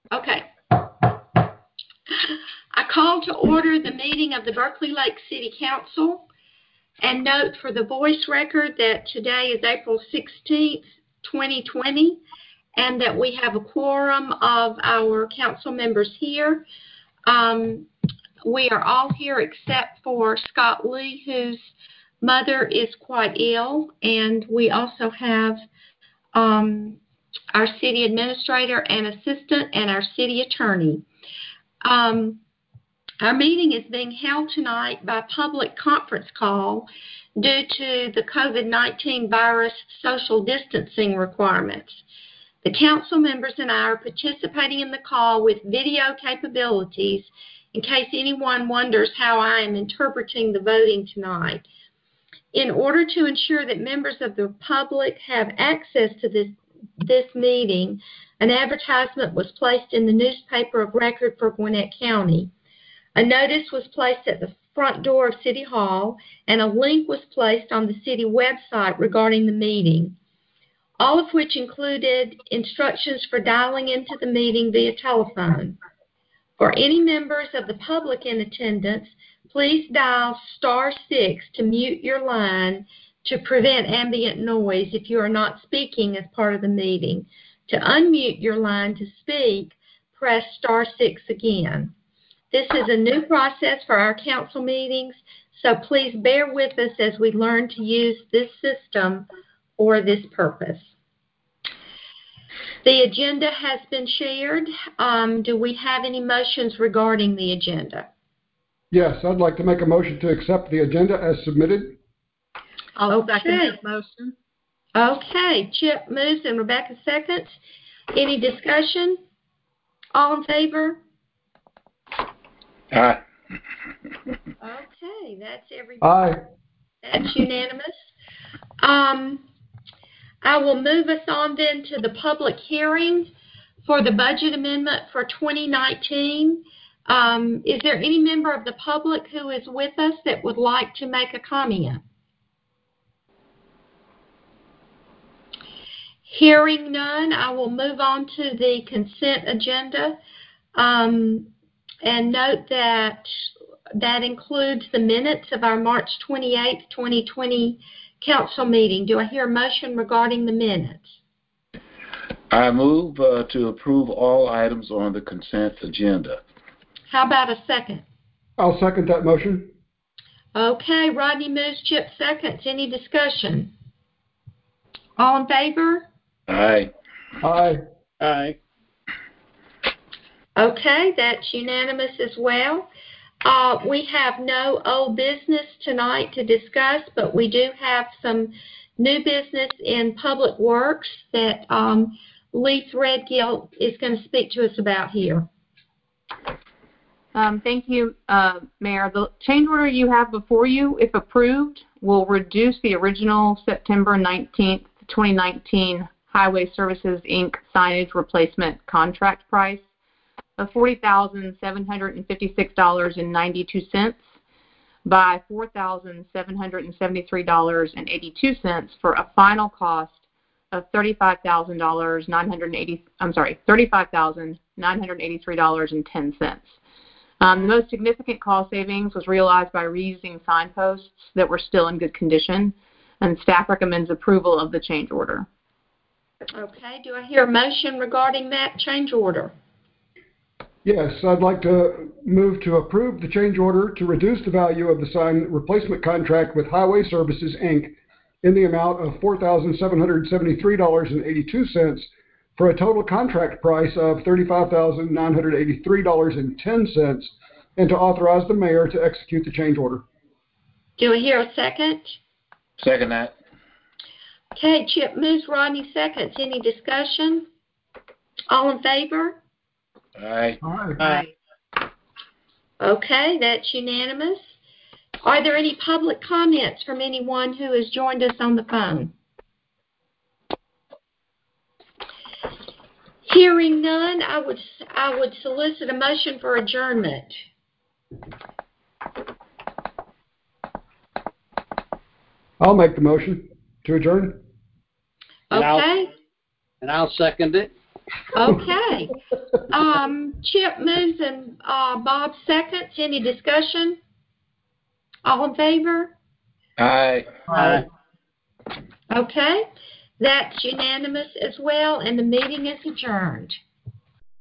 Okay. I call to order the meeting of the Berkeley Lake City Council and note for the voice record that today is April 16th, 2020, and that we have a quorum of our council members here. We are all here except for Scott Lee, whose mother is quite ill, and we also have our city administrator and assistant and our city attorney. Our meeting is being held tonight by public conference call due to the COVID-19 virus social distancing requirements. The council members and I are participating in the call with video capabilities in case anyone wonders how I am interpreting the voting tonight. In order to ensure that members of the public have access to this meeting, an advertisement was placed in the newspaper of record for Gwinnett County. A notice was placed at the front door of City Hall, and a link was placed on the city website regarding the meeting, all of which included instructions for dialing into the meeting via telephone. For any members of the public in attendance, please dial *6 to mute your line to prevent ambient noise if you are not speaking as part of the meeting. To unmute your line to speak, press *6 again. This is a new process for our council meetings, so please bear with us as we learn to use this system for this purpose. The agenda has been shared. Do we have any motions regarding the agenda? Yes, I'd like to make a motion to accept the agenda as submitted. I'll second that motion. Okay, Chip moves and Rebecca seconds. Any discussion? All in favor? Aye. Okay, that's everybody. Aye. That's unanimous. I will move us on then to the public hearing for the budget amendment for 2019. Is there any member of the public who is with us that would like to make a comment? Hearing none, I will move on to the consent agenda and note that that includes the minutes of our March 28th, 2020 council meeting. Do I hear a motion regarding the minutes? I move to approve all items on the consent agenda. How about a second? I'll second that motion. Okay, Rodney moves, Chip seconds. Any discussion? All in favor? Aye. Aye. Aye. Okay, that's unanimous as well. We have no old business tonight to discuss, but we do have some new business in public works that Lee Threadgill is going to speak to us about here. Thank you, Mayor. The change order you have before you, if approved, will reduce the original September 19th, 2019 Highway Services, Inc. signage replacement contract price of $40,756.92 by $4,773.82 for a final cost of $35,983.10. The most significant cost savings was realized by reusing signposts that were still in good condition, and staff recommends approval of the change order. Okay, do I hear a motion regarding that change order? Yes, I'd like to move to approve the change order to reduce the value of the sign replacement contract with Highway Services, Inc. in the amount of $4,773.82 for a total contract price of $35,983.10, and to authorize the mayor to execute the change order. Do I hear a second? Second that. Okay, Chip moves, Rodney seconds. Any discussion? All in favor? Aye. Aye. Okay, that's unanimous. Are there any public comments from anyone who has joined us on the phone? Hearing none, I would solicit a motion for adjournment. I'll make the motion to adjourn. Okay. And I'll second it. Okay. Chip moves and Bob seconds. Any discussion? All in favor? Aye. Aye. Okay. That's unanimous as well, and the meeting is adjourned.